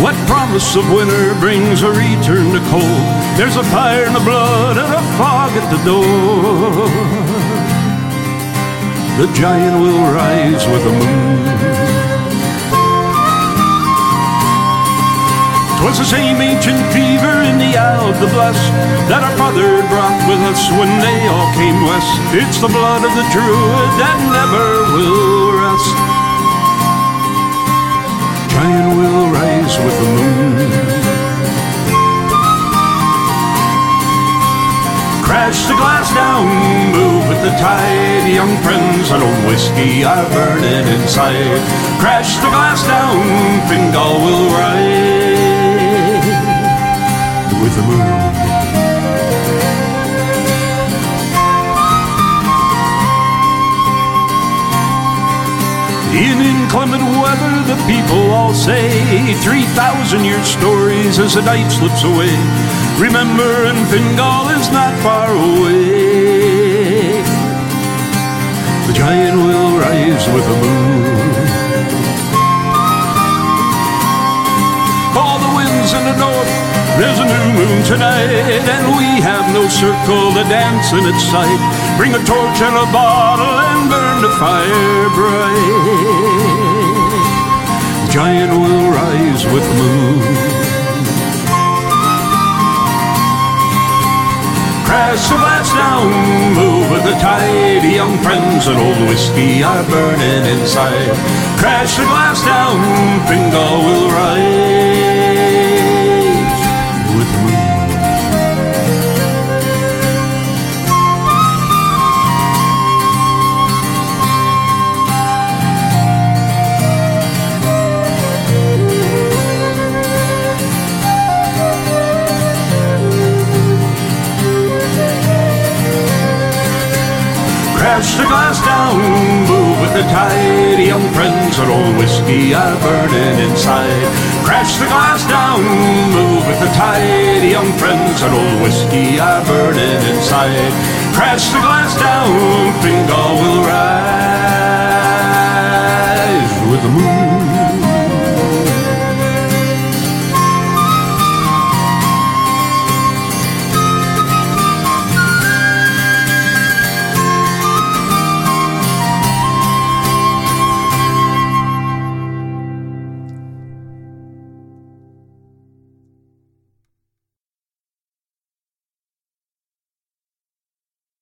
What promise of winter brings a return to cold? There's a fire in the blood and a fog at the door. The giant will rise with the moon. 'Twas the same ancient fever in the Isle of the Blessed that our father brought with us when they all came west. It's the blood of the Druid that never will rest. Giant will rise with the moon. Crash the glass down, move with the tide. Young friends, an old whiskey are burning inside. Crash the glass down, Fingal will rise with the moon. In inclement weather, the people all say 3,000-year stories as the night slips away. Remember, and Fingal is not far away. The giant will rise with the moon. All the winds in the north, there's a new moon tonight, and we have no circle to dance in its sight. Bring a torch and a bottle and burn the fire bright. The giant will rise with the moon. Crash the glass down, move with the tide. Young friends and old whiskey are burning inside. Crash the glass down, Fingal will rise with the moon. Crash the glass down, move with the tide. Young friends and old whiskey are burning inside. Crash the glass down, move with the tide. Young friends and old whiskey are burning inside. Crash the glass down, Fingal will rise